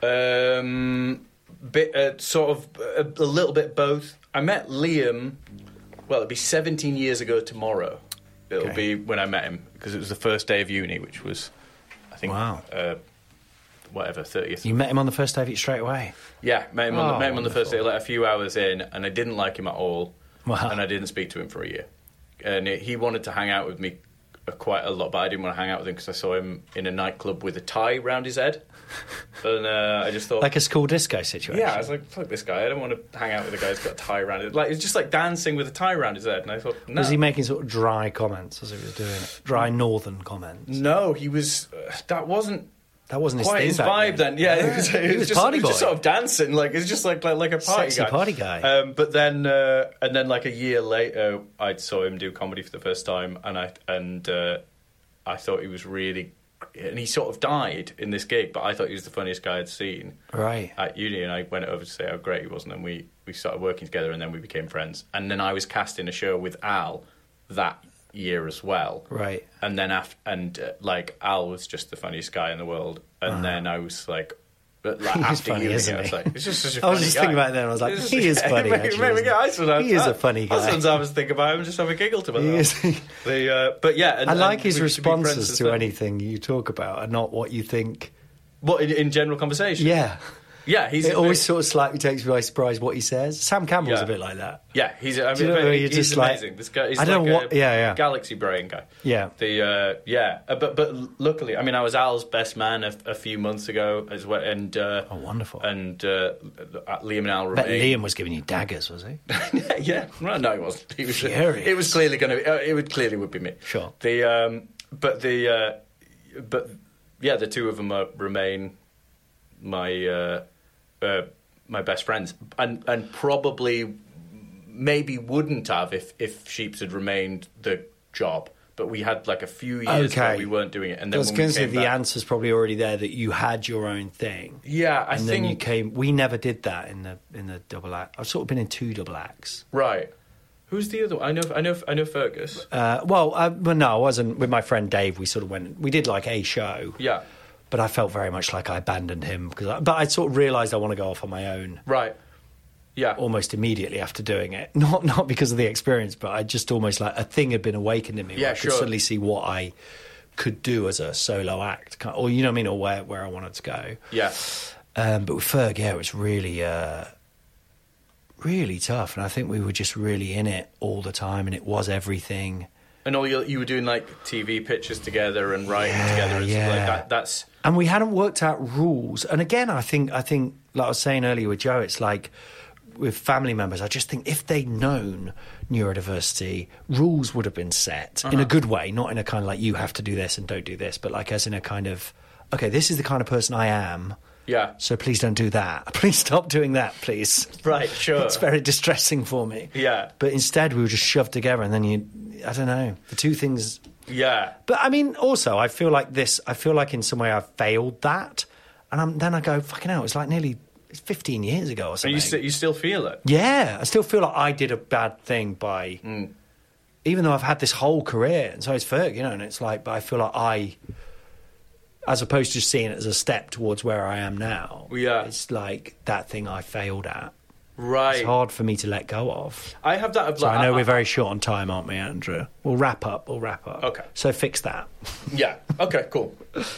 Um, bit uh, sort of a, a little bit both. I met Liam. Well, it'll be seventeen years ago tomorrow. It'll Okay. be when I met him because it was the first day of uni, which was, I think, Wow. uh, whatever thirtieth. You met him on the first day of it straight away? Yeah, met him, on the, Oh, met him on the first day, wonderful. like a few hours in, and I didn't like him at all. Wow. And I didn't speak to him for a year. And it, he wanted to hang out with me uh, quite a lot, but I didn't want to hang out with him because I saw him in a nightclub with a tie round his head. And uh, I just thought... Like a school disco situation? yeah, I was like, fuck this guy. I don't want to hang out with a guy who's got a tie around his... Like, it's just like dancing with a tie around his head. And I thought, no. Was he making sort of dry comments as he was doing it? Dry northern comments? No, he was... Uh, that wasn't... That wasn't his quite thing his back vibe then. Yeah, it was, it He was was just, party it was just boy. sort of dancing. Like it's just like like, like a party Sexy guy. party guy. Um, but then uh, and then like a year later, I saw him do comedy for the first time, and I and uh, I thought he was really. And he sort of died in this gig, but I thought he was the funniest guy I'd seen Right. at uni. And I went over to say how great he was, and then we we started working together, and then we became friends. And then I was cast in a show with Al that year as well. Right. And then after, and uh, like Al was just the funniest guy in the world, and Uh-huh. then I was like, but like He's after funny, uni, isn't I was he? like, it's just such a I funny was just guy. thinking about it then. I was like, It's he just- is funny, Maybe- actually, maybe isn't he? I sometimes- He is a I- funny guy. Sometimes I was thinking about him and just have a giggle to He myself. is. The, uh, but yeah, and, I like and his we should be friends responses as to well. anything you talk about, and not what you think. What in, in general conversation? Yeah. yeah. He's It a always bit- sort of slightly takes me by surprise what he says. Sam Campbell's Yeah. a bit like that. Yeah, he's. I Do you mean, know where you're he's just like- amazing. This guy. He's I don't like know a what- yeah, yeah. galaxy brain guy. Yeah. The uh, yeah, uh, but but luckily, I mean, I was Al's best man a, a few months ago as well, and uh, Oh, wonderful. And uh, Liam and Al I bet remain. Liam was giving you daggers, was he? yeah, well, no, it wasn't. He was, Furious. it was clearly going to. Uh, it would clearly would be me. Sure. The um, but the uh, but yeah, the two of them are, remain my uh, uh, my best friends, and and probably maybe wouldn't have if if Sheeps had remained the job. But we had like a few years Okay. where we weren't doing it, and I then was when going we to say came the back, answer's probably already there that you had your own thing. yeah, I and think then you came. We never did that in the in the double act. I've sort of been in two double acts. right. Who's the other one? I know, I know, I know Fergus. Uh, well, uh, well, no, I wasn't with my friend Dave. We sort of went. We did like a show. Yeah, But I felt very much like I abandoned him because. I, but I sort of realised I want to go off on my own right. Yeah, almost immediately after doing it. Not not because of the experience, but I just almost like a thing had been awakened in me. Yeah, where I could sure. suddenly see what I could do as a solo act, kind- or you know what I mean, or where where I wanted to go. yeah. Um, but with Ferg, yeah, it was really, uh, really tough, and I think we were just really in it all the time, and it was everything. And all you, you were doing like T V pitches together and writing Yeah, together and stuff like yeah. that. That's And we hadn't worked out rules. And again, I think, I think, like I was saying earlier with Joe, it's like with family members. I just think if they'd known neurodiversity, rules would have been set in a good way, not in a kind of like you have to do this and don't do this, but like as in a kind of okay, this is the kind of person I am. yeah, So please don't do that. Please stop doing that, please. right, sure. It's very distressing for me. Yeah. But instead, we were just shoved together, and then you, I don't know, the two things. yeah, But I mean, also, I feel like this, I feel like in some way I've failed that. And I'm, then I go, fucking hell, it's like nearly it's fifteen years ago or and something. you still you still feel it. Yeah, I still feel like I did a bad thing by, Mm. even though I've had this whole career, and so it's Ferg, you know, and it's like, but I feel like I, as opposed to just seeing it as a step towards where I am now, Yeah. it's like that thing I failed at. Right. It's hard for me to let go of. I have that. Of, So like, I know we're very short on time, aren't we, Andrew? We'll wrap up, we'll wrap up. Okay. So fix that. Yeah. Okay. Cool.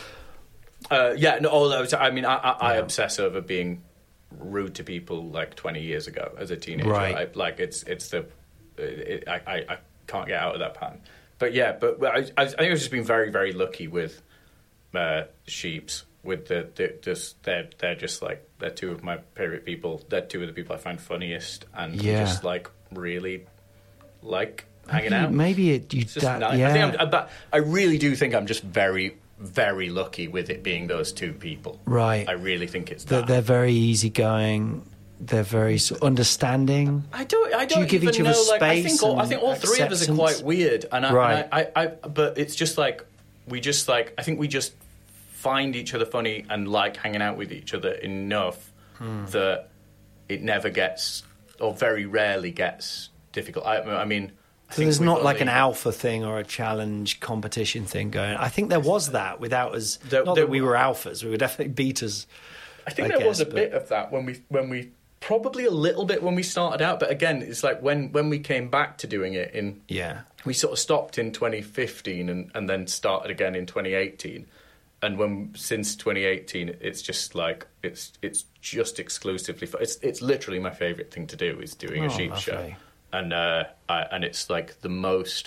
Uh, yeah. No. Although I mean, I, I, I obsess over being rude to people like twenty years ago as a teenager. Right. I, like it's it's the it, I, I I can't get out of that pattern. But yeah. But I, I, I think I've just been very very lucky with uh, Sheeps. With the, the just they're they're just like they're two of my favorite people. They're two of the people I find funniest and Yeah. just like really like hanging Maybe- out. Maybe it, you It's just that, nice. yeah. I think I'm, but I really do think I'm just very, very lucky with it being those two people. Right. I really think it's They're, that. they're very easygoing. They're very sort of understanding. I don't. I Do you don't give even each other know. Like, I space think all, I and think all three of us are acceptance? quite weird, and I, Right. and I, I, I. But it's just like we just like. I think we just find each other funny and like hanging out with each other enough Hmm. that it never gets, or very rarely gets difficult. I, I mean. I So think there's we've not like an only- alpha thing or a challenge competition thing going. I think there was that without us. There- not there that we w- were alphas. We were definitely betas. I think I there was guess, a but- bit of that when we when we probably a little bit when we started out, but again, it's like when when we came back to doing it in Yeah. we sort of stopped in twenty fifteen and, and then started again in twenty eighteen. And when since twenty eighteen, it's just like it's it's just exclusively for, it's it's literally my favorite thing to do is doing Oh, a sheep show, lovely. and uh, I, and it's like the most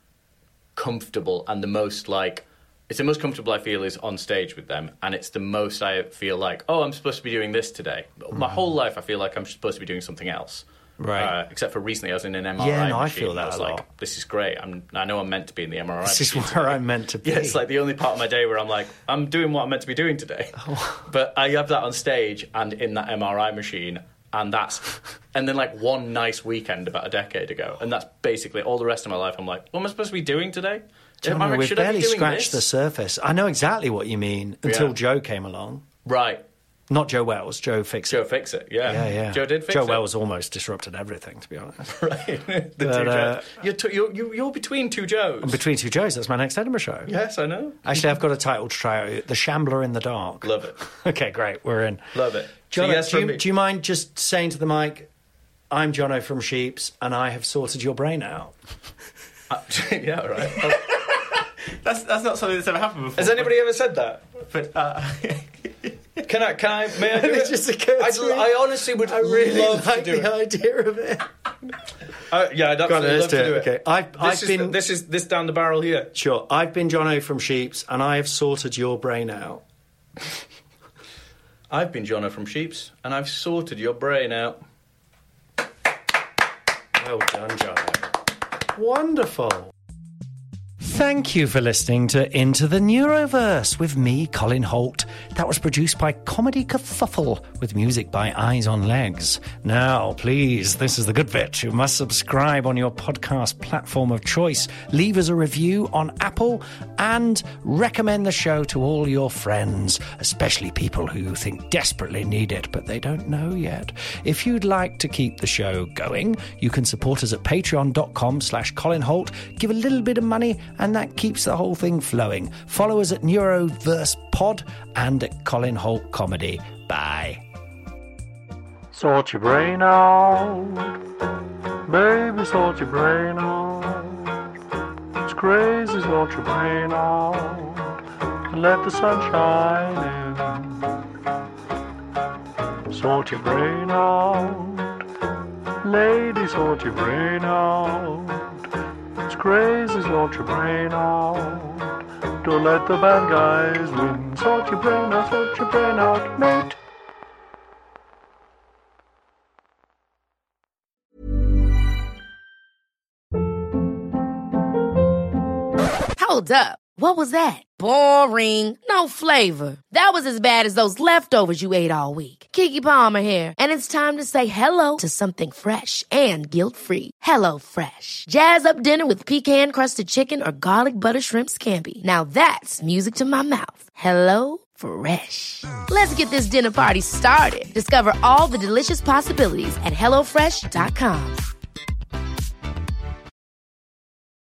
comfortable and the most like it's the most comfortable I feel is on stage with them, and it's the most I feel like, oh, I'm supposed to be doing this today. My whole life I feel like I'm supposed to be doing something else. Right. Uh, except for recently I was in an M R I Yeah, no, I machine. feel and that I was a like, lot. this is great. I'm, I know I'm meant to be in the M R I This is machine where today. I'm meant to be. Yeah, it's like the only part of my day where I'm like, I'm doing what I'm meant to be doing today. Oh. But I have that on stage and in that M R I machine, and that's and then like one nice weekend about a decade ago, and that's basically all the rest of my life. I'm like, what am I supposed to be doing today? Am I- Johnny, we've should I be barely doing scratched the this? surface. I know exactly what you mean until Yeah. Joe came along. Right. Not Joe Wells, Joe Fixit. Joe Fixit, yeah. Yeah, yeah. Joe did fix Joe it. Wells almost disrupted everything, to be honest. Right. the But, two uh, Joes. You're, t- you're, you're, you're between two Joes. I'm between two Joes. That's my next Edinburgh show. Yes, I know. Actually, I've got a title to try out. The Shambler in the Dark. Love it. Okay, great. We're in. Love it. John, So yes do, from you, me. do you mind just saying to the mic, I'm Jono from Sheeps, and I have sorted your brain out? Uh, yeah, right. That's that's not something that's ever happened before. Has anybody ever said that? But uh, Can I? Can I? May I do It it? just occurred I'd, to me. I honestly would I really love like to do the it. idea of it. Uh, yeah, I'd Go on, absolutely let's love do to it. do it. Okay. I've- this I've is been- the- this is this down the barrel here. Sure. I've been Jono from Sheeps, and I have sorted your brain out. I've been Jono from Sheeps, and I've sorted your brain out. Well done, Jono. Wonderful. Thank you for listening to Into the Neuroverse with me, Colin Holt. That was produced by Comedy Kerfuffle with music by Eyes on Legs. Now, please, this is the good bit. You must subscribe on your podcast platform of choice, leave us a review on Apple, and recommend the show to all your friends, especially people who you think desperately need it, but they don't know yet. If you'd like to keep the show going, you can support us at patreon.com slash Colin Holt. Give a little bit of money, and that keeps the whole thing flowing. Follow us at Neuroverse Pod and at Colin Holt Comedy. Bye. Sort your brain out, baby, sort your brain out. It's crazy, sort your brain out, and let the sun shine in. Sort your brain out, lady, sort your brain out. It's crazy, sort your brain out. Don't let the bad guys win. Sort your brain out, sort your brain out, mate. Hold up. What was that? Boring. No flavor. That was as bad as those leftovers you ate all week. Keke Palmer here, and it's time to say hello to something fresh and guilt-free. Hello Fresh. Jazz up dinner with pecan-crusted chicken or garlic butter shrimp scampi. Now that's music to my mouth. Hello Fresh. Let's get this dinner party started. Discover all the delicious possibilities at hello fresh dot com.